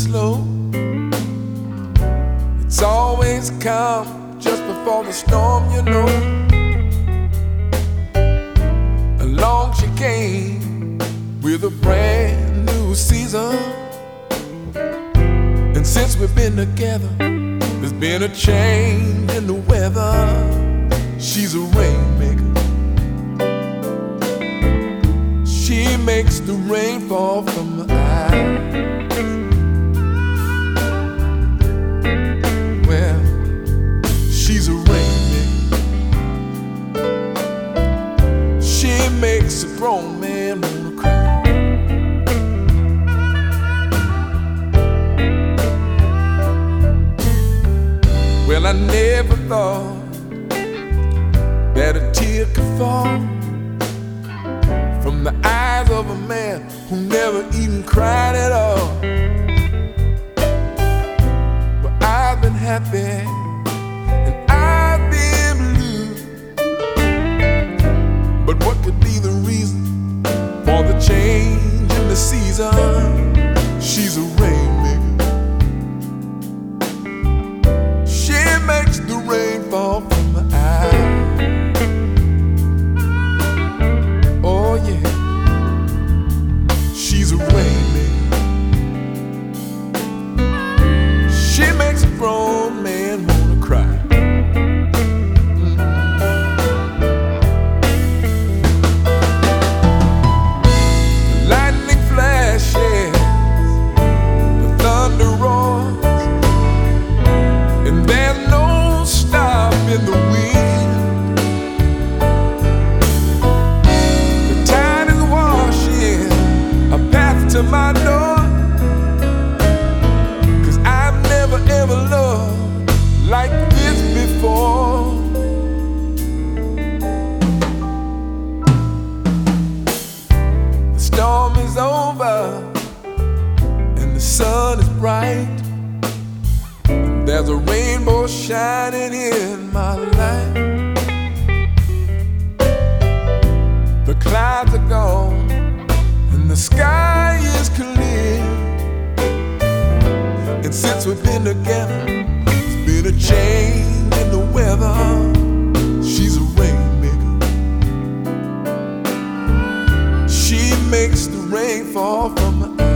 slow. It's always calm just before the storm, you know. Along she came with a brand new season. And since we've been together, there's been a change in the weather. She's a rainmaker. She makes the rain fall from her eyes. Well, she's a rainmaker. She makes a grown man wanna cry. Well, I never thought that a tear could fall from the eyes of a man who never even cried at all. But I've been happy and I've been blue. But what could be the reason for the change in the season? She's a rainmaker. She makes the rain fall from her eyes. She's a rainmaker. She makes a grown man wanna cry. The lightning flashes, the thunder roars, and there's no stopping the wind. The tide is washing a path to my door, 'cause I've never ever loved like this before. The storm is over and the sun is bright, and there's a rainbow shining in my life. The clouds are gone and the sky is clear. And since we've been together, there's been a change in the weather. She's a rainmaker. She makes the rain fall from her eyes.